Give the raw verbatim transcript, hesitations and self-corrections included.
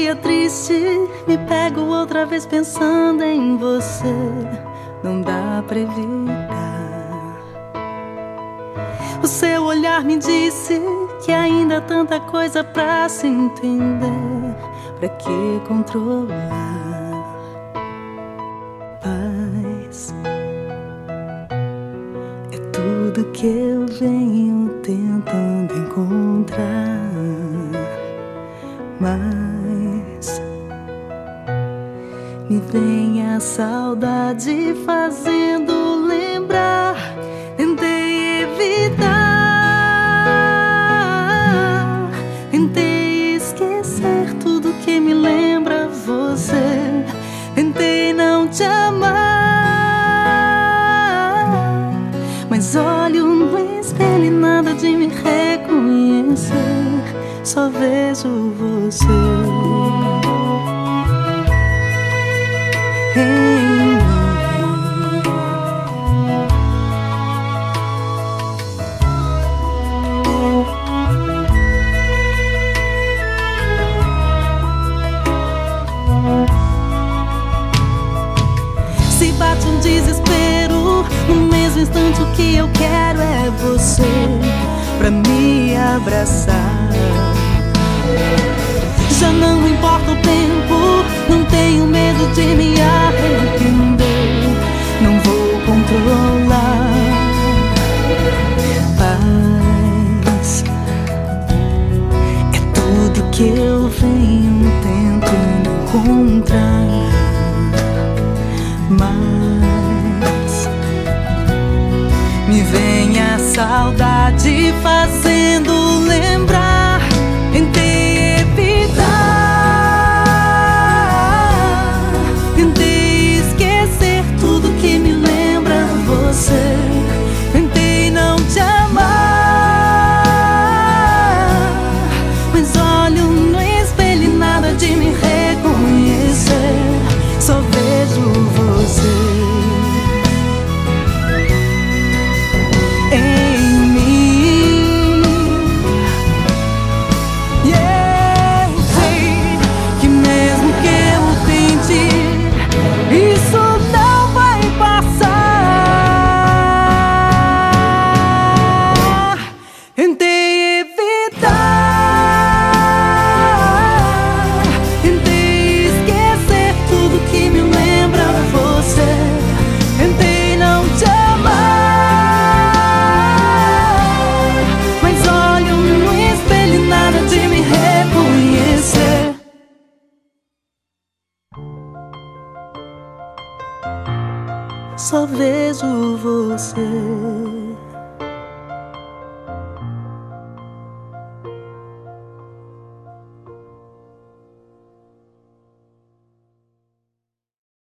dia triste me pego outra vez pensando em você. Não dá pra evitar. O seu olhar me disse que ainda há tanta coisa pra se entender. Pra que controlar? Paz é tudo que eu venho tentando encontrar. Mas me vem a saudade fazendo lembrar. Tentei evitar, tentei esquecer tudo que me lembra você. Tentei não te amar, mas olho no espelho e nada de me reconhecer. Só vejo você em mim. Se bate um desespero, no mesmo instante o que eu quero é você pra me abraçar. Já não importa o tempo, não tenho medo de me arrepender. Não vou controlar. Paz é tudo que eu venho tentando encontrar. Mas me vem a saudade fazendo lembrar. Tentei evitar, tentei esquecer tudo que me lembra você. Tentei não te amar, mas olho no espelho e nada de me reconhecer. Só vejo você em mim. Yeah, sei que mesmo que eu tente, isso não vai passar. Tentei evitar, tentei esquecer tudo que me lembra você. Tentei não te amar, mas olho no espelho e nada de me reconhecer. Só vejo você.